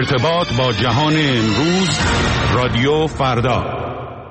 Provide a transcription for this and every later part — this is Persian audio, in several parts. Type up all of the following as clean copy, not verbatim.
ارتباط با جهان امروز، رادیو فردا.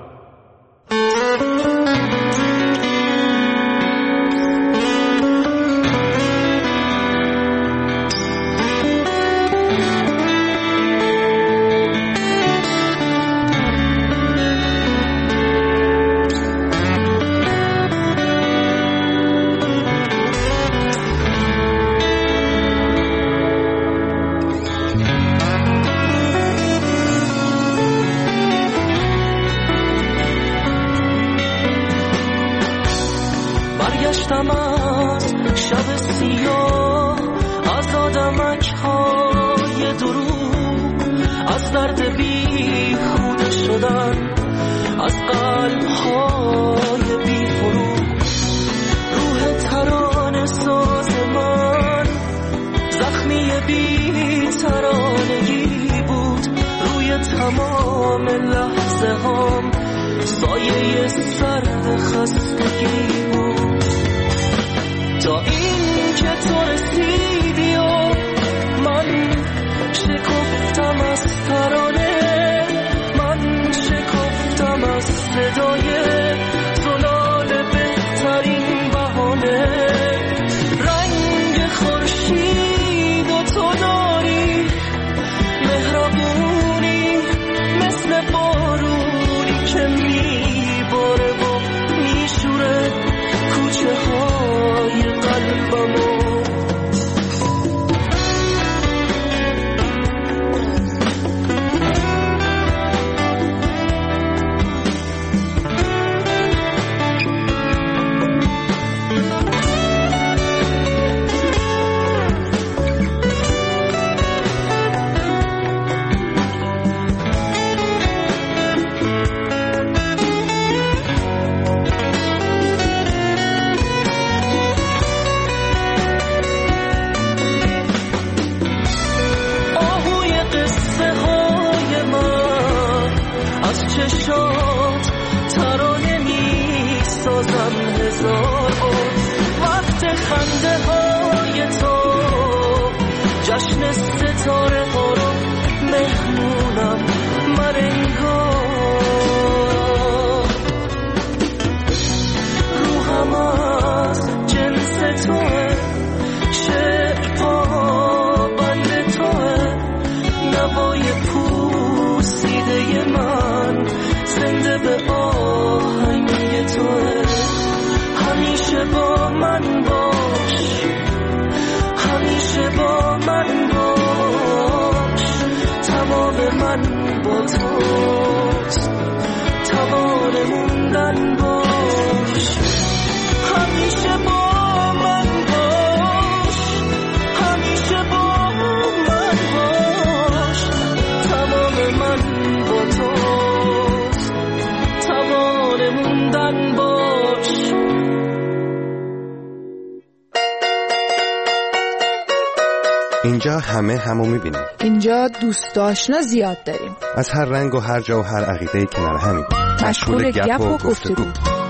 اینجا همو میبینیم. اینجا دوست آشنا زیاد داریم. از هر رنگ و هر جا و هر عقیده‌ای کنار همیم. مشغول گپ و گفتگو.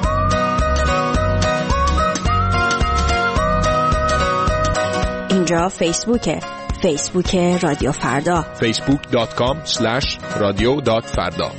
اینجا فیسبوک رادیو فردا. facebook.com/radio.farda.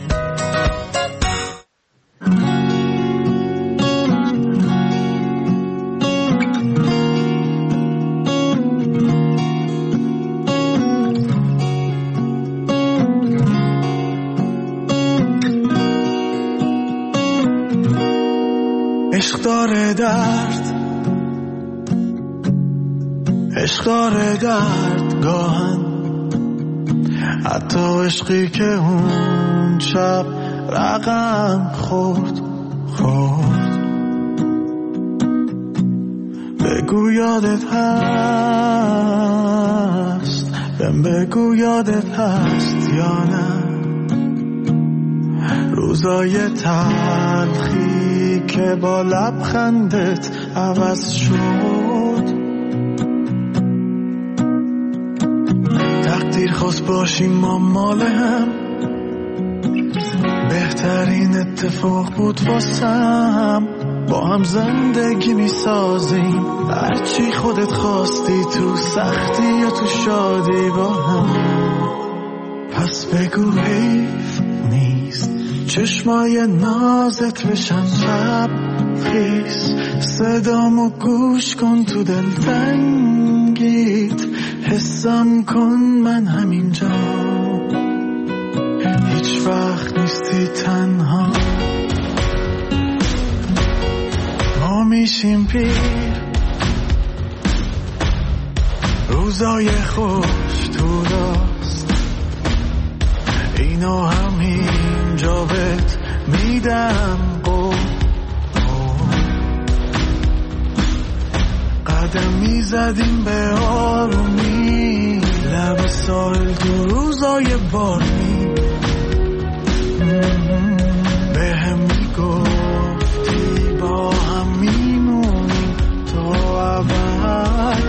عشق داره درد گاهن، حتی عشقی که اون شب رقم خورد. بگو یادت هست، بگو یادت هست یا نه، روزای تلخی که با لبخندت عوض شد. تقدیر خواست باشیم ما مال هم، بهترین اتفاق بود واسم. با هم زندگی می سازیم، هرچی خودت خواستی، تو سختی یا تو شادی با هم. بگو حیف نیست چشمای نازت بشن شب خیس صدامو گوش کن تو دل تنگیت حسم کن من همینجا هیچ وقت نیستی تنها ما میشیم پیر روزای خوش تو راست اینو همینجا بهت میدم قدم میزدیم به آرومی لب ساحل تو روزای بارمی به هم میگفتی با هم میمونیم تا ابد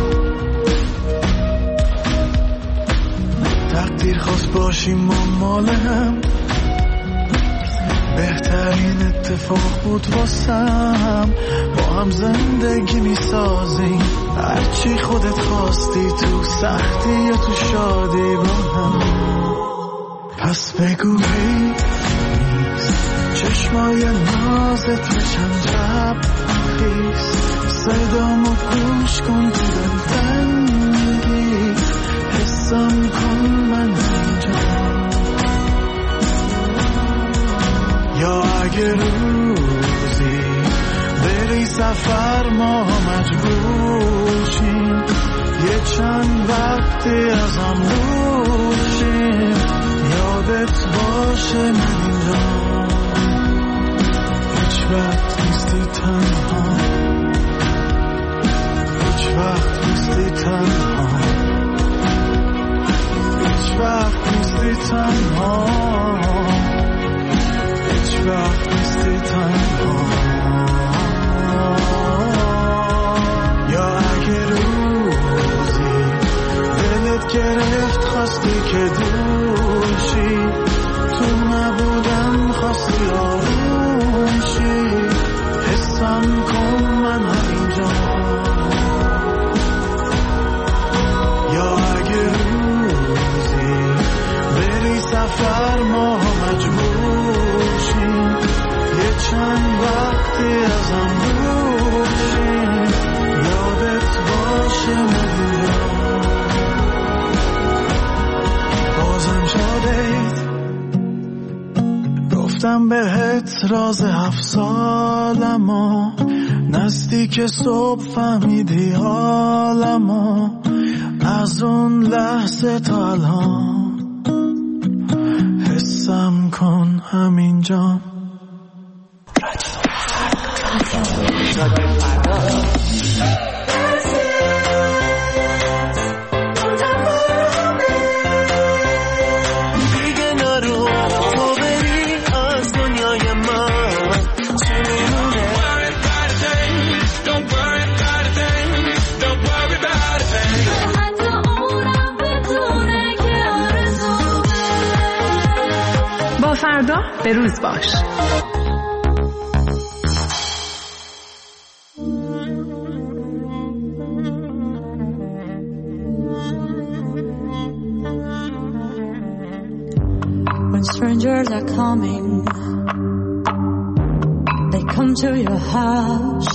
تقدیر خواست باشیم ما مال هم بهترین اتفاق بود واسم با هم زندگی میسازیم هرچی خودت خواستی تو سختی یا تو شادی با هم پس بگو حیف نیست چشمای نازت بشن جب خیس صدامو گوش کن تو دل تنگی حسم کن من اینجا یا اگه روزی بری سفر ما مجبورشیم یه چند وقتی از هم روشیم یادت باشه من اینجا هیچ وقت نیستی تنها هیچ وقت نیستی تنها هیچ وقت نیستی تنها هیچ وقت نیستی تنها یا اگه روزی دلت گرفت خواستی که دور شی تو نبودم خواستی آروم شی حسم کن من همینجا یا اگه روزی بری سفر ما مجبور شیم یه چند وقتی از هم روشیم یادت باشه مدیده بازم شادید گفتم بهت راز 7 سالمو نزدیک صبح فهمیدی حالمو از اون لحظه تا الان حسم کن همینجا دیگه نرو تو بری از دنیای من چه میمونه حتی اونم بدونه که آرزوه با فردا به روز باش. When strangers are coming, they come to your house,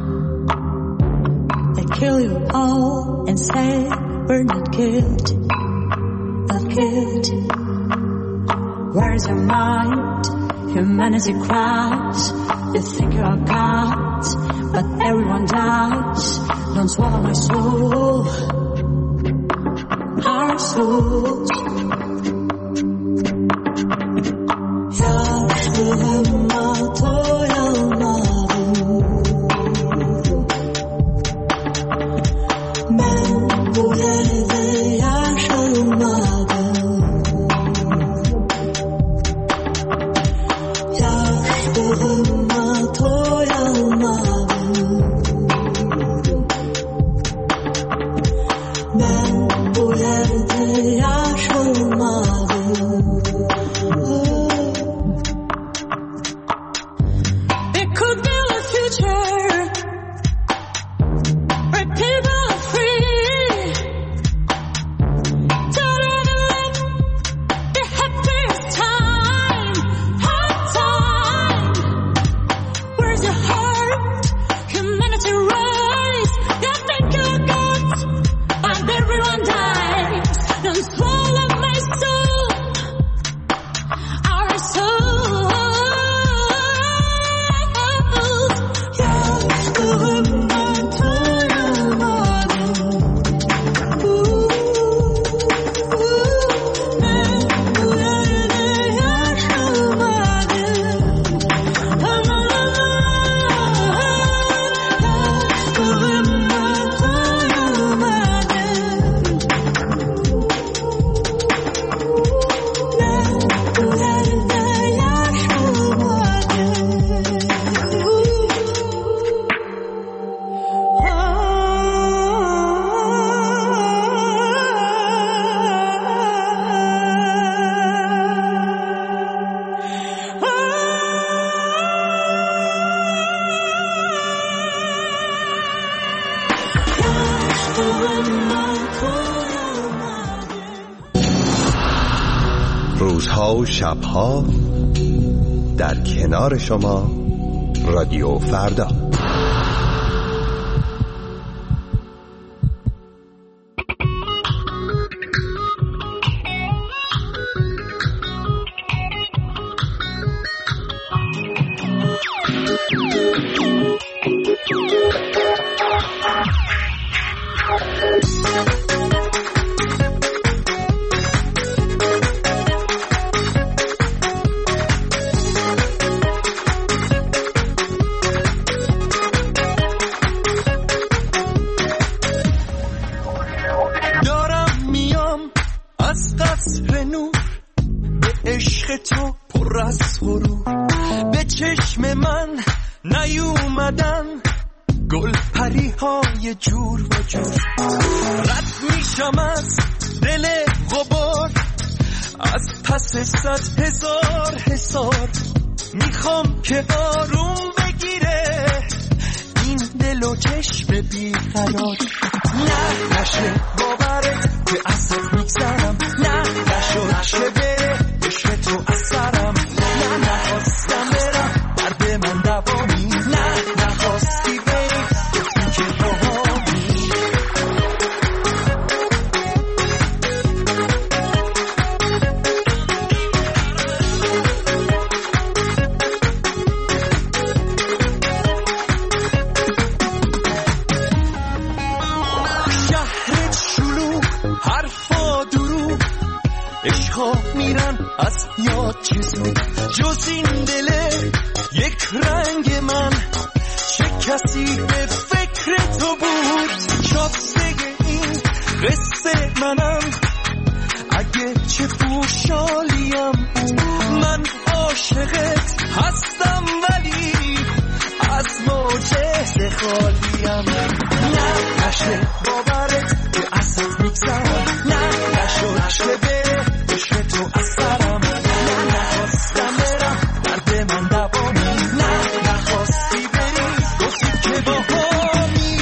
they kill you all and say we're not good, not good. Where's your mind? Humanity cries. You think you're God, but everyone dies. Don't swallow my soul, our souls. روزها و شبها در کنار شما رادیو فردا. هزار میخوام که آروم بگیره این دل و چشم بیقرار. نه نشه باورت که ازت میگذرم، نه نشه بره عشق تو اثرم، نه نخواستم برم درد من دوامی، نه نخواستی بری گفتی که باهامی. میرن از یاد چیزی جز این دله یک رنگ من، چه کسی به فکر تو بود شاپسه این قصه منم، اگه چه پوشالیم من عاشقت هستم ولی از معجزه خالیم. نه نشه باورت که ازت میگذرم، نه نشه بره عشق تو اثرم، نه نخواستم برم درد من دوامی، نه نخواستی بری گفتی که باهامی.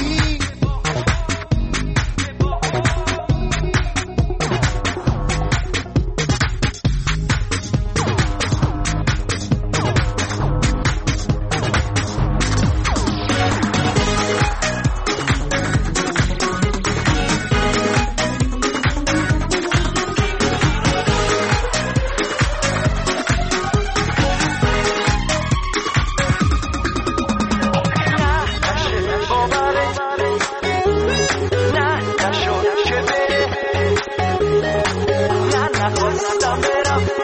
نخواستم برم